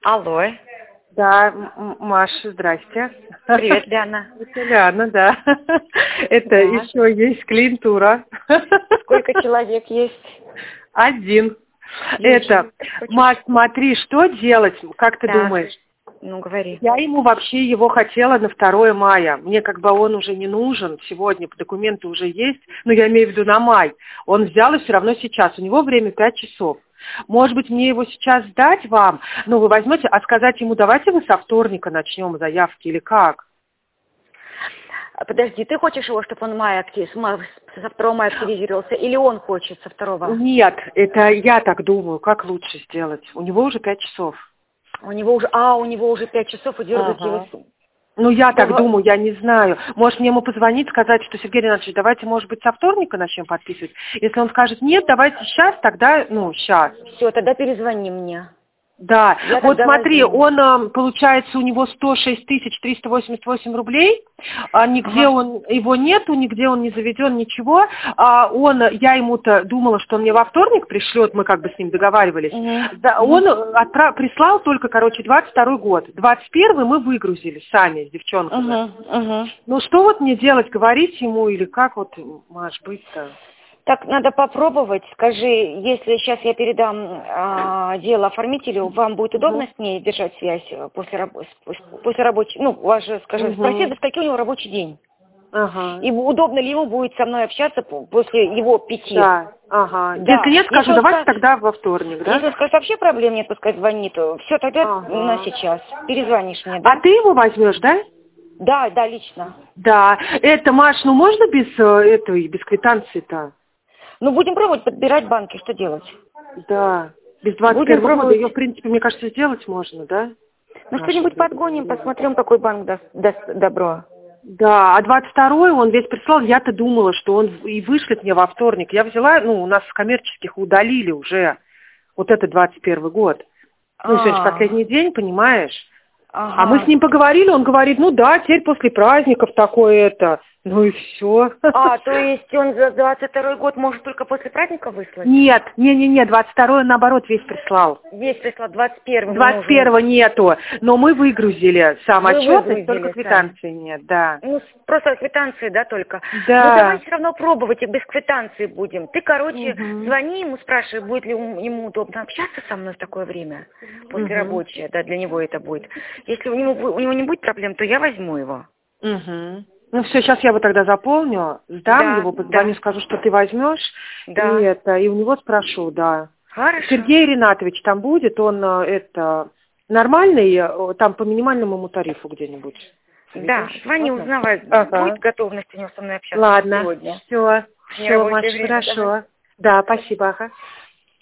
Алло. Да, Маша, здрасте. Привет, Ляна. Это Ляна, да. Это еще есть клиентура. Сколько человек есть? Один. Это, Маш, смотри, что делать, как ты думаешь? Ну, говори. Я ему вообще его хотела на 2 мая. Мне как бы он уже не нужен сегодня, документы уже есть, но я имею в виду на май. Он взял и все равно сейчас. У него время 5 часов. Может быть, мне его сейчас сдать вам? Ну, вы возьмете, а сказать ему, давайте мы со вторника начнем заявки или как? Подожди, ты хочешь его, чтобы он со 2 мая активизировался, или он хочет со 2? Нет, это я так думаю, как лучше сделать. У него уже 5 часов. У него уже 5 часов и дергать его. Ну, я так думаю, я не знаю. Может, мне ему позвонить, сказать, что Сергей Ринатович, давайте, может быть, со вторника начнем подписывать? Если он скажет, нет, давайте сейчас, тогда, сейчас. Все, тогда перезвони мне. Да, вот смотри, он, получается, у него 106 388 рублей, нигде он, его нету, нигде он не заведен, ничего. Я ему-то думала, что он мне во вторник пришлет, мы как бы с ним договаривались. Да, он прислал только, 22 год. 21 мы выгрузили сами с девчонками. Ну, что вот мне делать, говорить ему или как вот, Маш, быть-то? Так, надо попробовать. Скажи, если сейчас я передам дело оформителю, вам будет удобно с ней держать связь после рабочей... Ну, у вас же, скажи, спроси, до скольки у него рабочий день. И удобно ли ему будет со мной общаться после его 5? Да, Если нет, скажу, давайте тогда во вторник, да? Если он скажет, вообще проблем нет, пускай звонит, то все, тогда на сейчас. Перезвонишь мне, да? А ты его возьмешь, да? Да, лично. Да. Это, Маш, ну можно без квитанции-то? Ну, будем пробовать подбирать банки, что делать? Да. Без 21 года ее, в принципе, мне кажется, сделать можно, да? Ну, что-нибудь подгоним, посмотрим, какой банк даст добро. Да, а 22-й он весь прислал, я-то думала, что он и вышлет мне во вторник. Я взяла, у нас с коммерческих удалили уже вот этот 21 год. Ну, сегодня последний день, понимаешь? А мы с ним поговорили, он говорит, теперь после праздников такое-то. Ну и все. То есть он за 22 год может только после праздника выслать? Нет, 22-й наоборот весь прислал. Весь прислал, 21-го. 21-го нету, но мы выгрузили сам отчет, только квитанции нет, да. Ну, просто квитанции, да, только? Да. Ну, давай все равно пробовать, и без квитанции будем. Ты, звони ему, спрашивай, будет ли ему удобно общаться со мной в такое время, после рабочее, да, для него это будет. Если у него не будет проблем, то я возьму его. Ну все, сейчас я его тогда заполню, сдам его, позвоню, скажу, что ты возьмешь, и у него спрошу, да. Хорошо. Сергей Ринатович там будет, он нормальный, там по минимальному ему тарифу где-нибудь. Да, звони, узнавай, будет готовность у него со мной общаться. Ладно, сегодня. все, Маша, хорошо. Да, спасибо,